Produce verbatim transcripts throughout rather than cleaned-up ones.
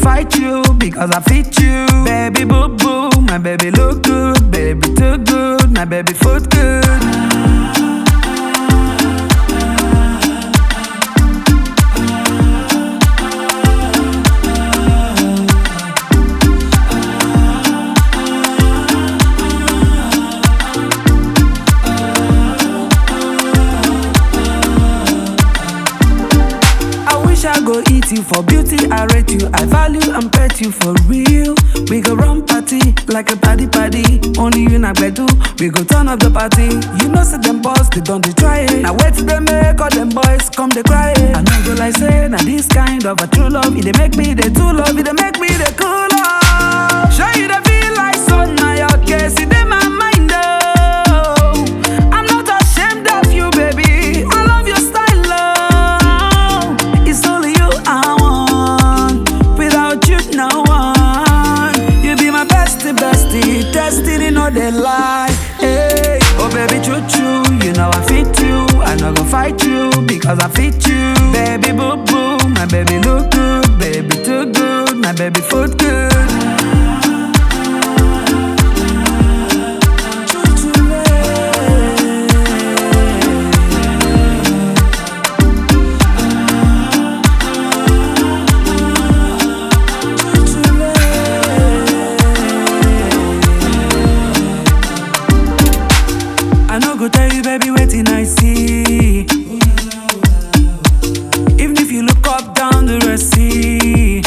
fight you because I fit you. Baby boo boo, my baby look good, baby too good, my baby foot good. I go eat you for beauty, I rate you, I value and pet you for real. We go run party like a party party. Only you na do. We go turn up the party. You know say them boys, they don't they try it. Now wait till they make all them boys come they cry it. I know go like say, now this kind of a true love, it they make me the true love, it they make me the cool love. Show you the feel like sun, now your case, it in my mind though. I'm not ashamed of you, baby. I love your style. Destiny, no they lie. Hey, oh baby, choo choo, you know I fit you. I no go fight you because I fit you. Baby boo boo, my baby look good, baby too good, my baby foot good. I no go tell you, baby, waiting I see. Even if you look up down the Red Sea,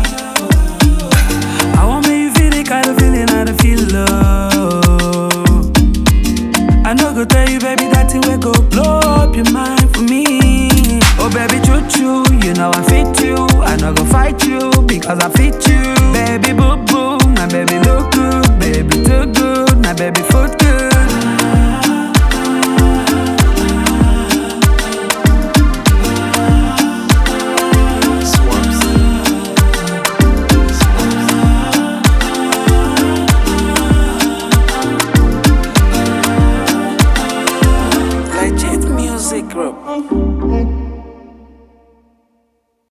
I want me you feel the kind of feeling I don't feel love. I no go tell you, baby, that thing will go blow up your mind for me. Oh baby, choo choo, you know I fit you. I no go fight you because I fit you. Baby boo boo, my baby look good, baby too good, my baby.